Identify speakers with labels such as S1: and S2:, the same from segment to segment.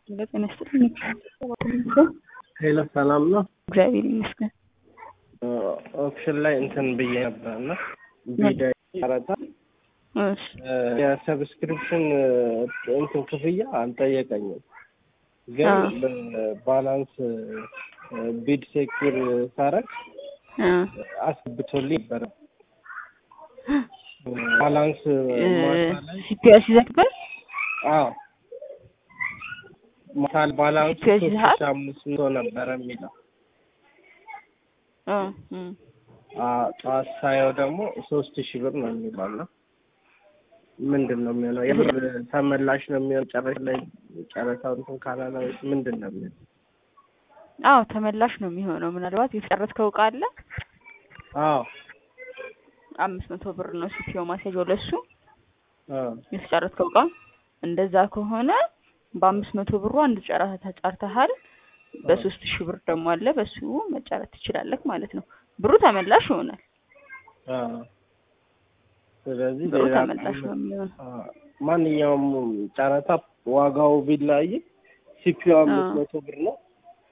S1: ለጤና ይስጥልኝ።
S2: ሄሎ ሰላም ነው።
S1: እግዚአብሔር ይመስገን።
S2: ኦፕሽን ላይ እንትን ብዬ ነበርና ቪዲዮ ያረታ
S1: እሺ
S2: የሰብስክሪፕሽን እንትን ክፍያ አልጠየቀኝም፣ ግን ባላንስ ቢድ ሴኩር ሳረግ አስብቶልኝ ነበር። ባላንስ
S1: ሲፒኤስ ይዘክበል
S2: ማታል ባላንስ 3500 ነበር የሚለው ሳየው ደግሞ 3000 ብር ነው የሚባለው። ምንድን ነው የሚሆነው? የብር ተመላሽ ነው የሚሆነው? ጨረታው እንትን ካላለ ምንድን ነው የሚሆነው?
S1: አዎ ተመላሽ ነው የሚሆነው። ምናልባት የተጨረስከው ዕቃ አለ?
S2: አዎ
S1: 500 ብር ነው ሲፒኦ ማስያዣው ለሱ። የተጨረስከው ዕቃ እንደዛ ከሆነ በ500 ብሩ አንድ ጨረታ ተጫርተሃል። በ3000 ብር ደግሞ አለ፣ በሱ መጫረት ትችላለህ ማለት ነው። ብሩ ተመላሽ ይሆናል።
S2: ስለዚህ
S1: ብሩ ተመላሽ ነው የሚሆነው።
S2: ማንኛውም ጨረታ ዋጋው ቢላይ ሲፒኦ 500 ብር ነው።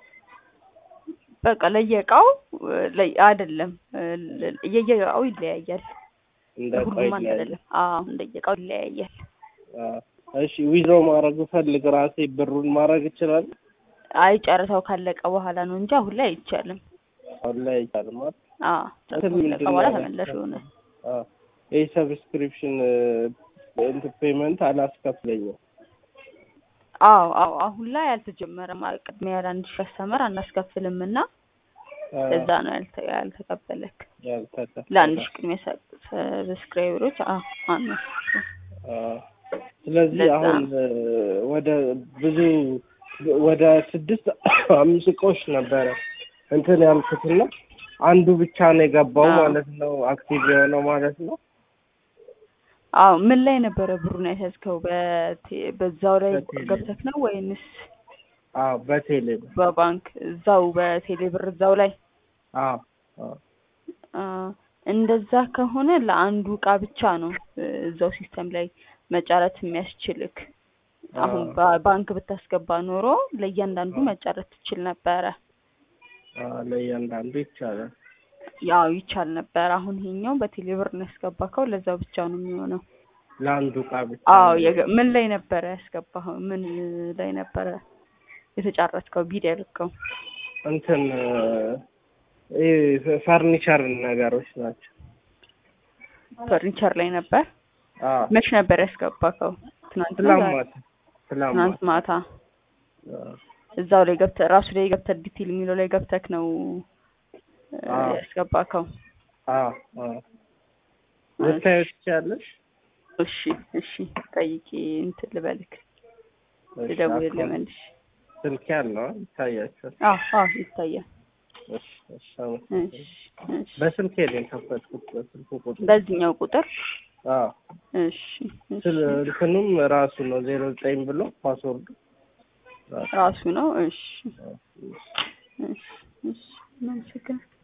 S1: በቃ ለየቃው አይደለም፣ የየቃው ይለያያል። ሁሉም አንድ አይደለም። እንደየቃው ይለያያል።
S2: እሺ ዊዝድሮ ማድረግ ፈልግ ራሴ ብሩን ማድረግ ይችላል?
S1: አይ ጨረታው ካለቀ በኋላ ነው እንጂ አሁን ላይ አይቻልም።
S2: አሁን ላይ አይቻልም ማለት?
S1: ካለቀ በኋላ ተመላሽ ይሆናል።
S2: ይሄ ሰብስክሪፕሽን ፔመንት አላስከፍለኝም።
S1: አሁን ላይ አልተጀመረም። ቅድሚያ ያለ 1000 አስተምር አናስከፍልምና እዛ ነው ያልተቀበለክ። ለ1000 ቅድሚያ ሰብስክራይበሮች
S2: ስለዚህ አሁን ወደ 6-5 እቃዎች ነበረ እንትን ያልኩትና አንዱ ብቻ ነው የገባው ማለት ነው፣ አክቲቭ የሆነው ማለት ነው።
S1: ምን ላይ ነበረ ብሩን ያስያዝከው? በዛው ላይ ገብተክ ነው ወይንስ?
S2: በቴሌ
S1: በባንክ እዛው በቴሌ ብር እዛው ላይ? እንደዛ ከሆነ ለአንዱ ዕቃ ብቻ ነው እዛው ሲስተም ላይ መጫረት የሚያስችልክ። አሁን ባንክ ብታስገባ ኖሮ ለእያንዳንዱ መጫረት ትችል ነበረ።
S2: ለእያንዳንዱ ይቻላል?
S1: ያው ይቻል ነበር። አሁን ይሄኛው በቴሌ ብር ነው ያስገባከው፣ ለዛው ብቻ ነው የሚሆነው።
S2: ለአንዱ ዕቃ ብቻ?
S1: ምን ላይ ነበረ ያስገባኸው? ምን ላይ ነበረ የተጫረትከው ቢድ ያልከው?
S2: እንትን ፈርኒቸር ነገሮች ናቸው።
S1: ፈርኒቸር ላይ ነበር? መች ነበር ያስገባከው? ትናንት ማታ። እዛው ላይ ገብተህ ራሱ ላይ ገብተህ ዲቴል የሚለው ላይ ገብተህ ነው ያስገባከው?
S2: ልታዩት ትችያለሽ?
S1: እሺ ጠይቄ እንትን ልበልክ፣ ልደውልልህ መልሽ።
S2: ስልክ ያለው ይታያችኋል?
S1: ይታያል።
S2: እሺ በስልክ ሄደን ከፈትኩት። በስልክ ቁጥር
S1: በዚህኛው ቁጥር? እሺ
S2: እንትኑም ራሱ ነው 09 ብሎ ፓስወርዱ
S1: ራሱ ነው። እሺ